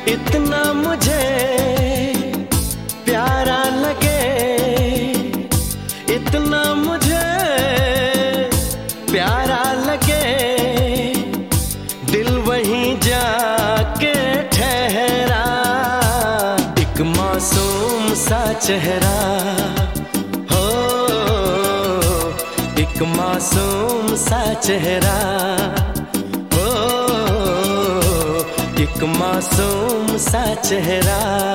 इतना मुझे प्यारा लगे, इतना मुझे प्यारा लगे, दिल वहीं जाके ठहरा। एक मासूम सा चेहरा हो, एक मासूम सा चेहरा हो, एक मासूम सा चेहरा।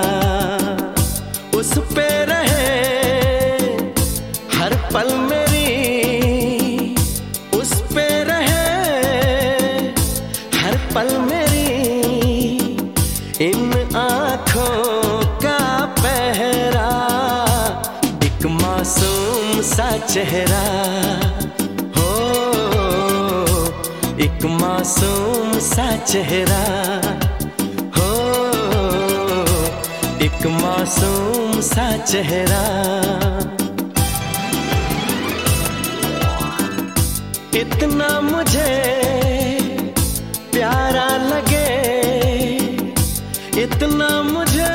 उस पे रहे हर पल मेरी, उस पे रहे हर पल मेरी, इन आँखों का पहरा। एक मासूम सा चेहरा हो, एक मासूम सा चेहरा हो, एक मासूम सा चेहरा। इतना मुझे प्यारा लगे, इतना मुझे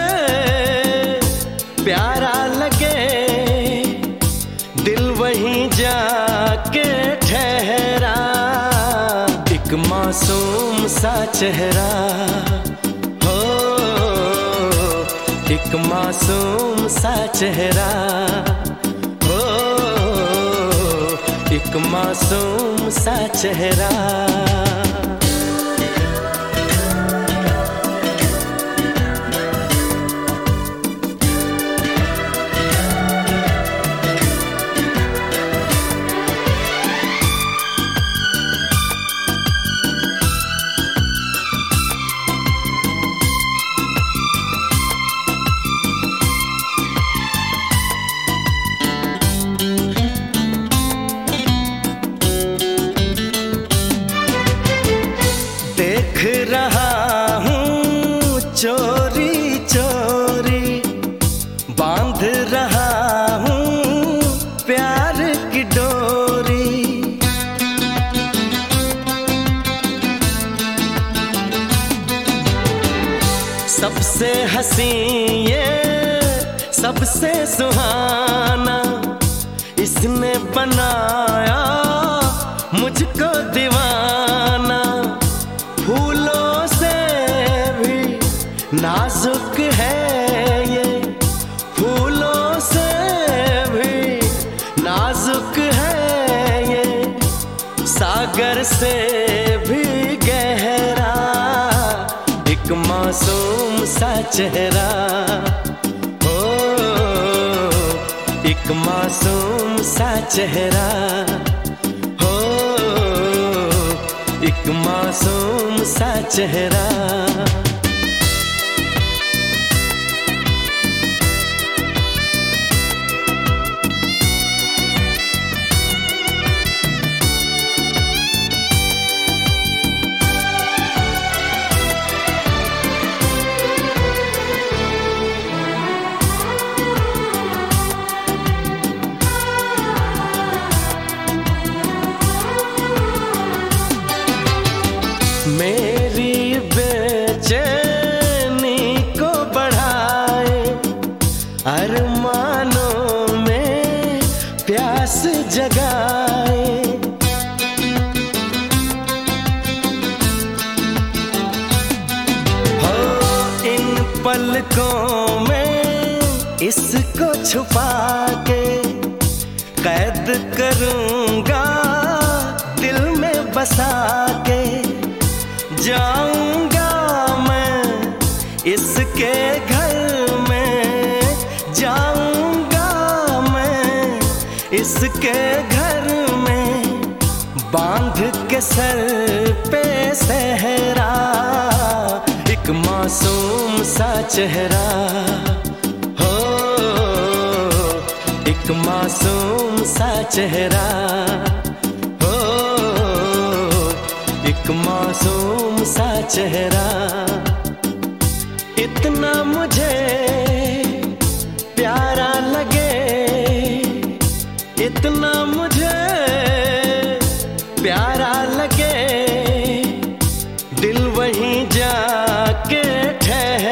प्यारा लगे, दिल वहीं जाके ठहरा। एक मासूम सा चेहरा हो, एक मासूम सा चेहरा हो, एक मासूम सा चेहरा। देख रहा हूँ चोरी चोरी, बांध रहा हूँ प्यार की डोरी। सबसे हंसी ये सबसे सुहाना, इसने बनाया मुझको दीवाना। फूलों से भी नाजुक है ये, फूलों से भी नाजुक है ये, सागर से भी गहरा। एक मासूम सा चेहरा हो, एक मासूम सा चेहरा हो, एक मासूम सा चेहरा। मेरी बेचैनी को बढ़ाए, अरमानों में प्यास जगाए। हो इन पलकों में इसको छुपा के, कैद करूंगा दिल में बसा के। जाऊंगा मैं इसके घर में, जाऊंगा मैं इसके घर में, बांध के सर पे सहरा। एक मासूम सा चेहरा हो, एक मासूम सा चेहरा हो, एक मासूम सा चेहरा। इतना मुझे प्यारा लगे, इतना मुझे प्यारा लगे, दिल वहीं जाके ठहरा।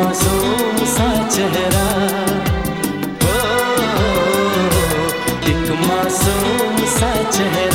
मासूम सा चेहरा, ओ, एक मासूम सा चेहरा।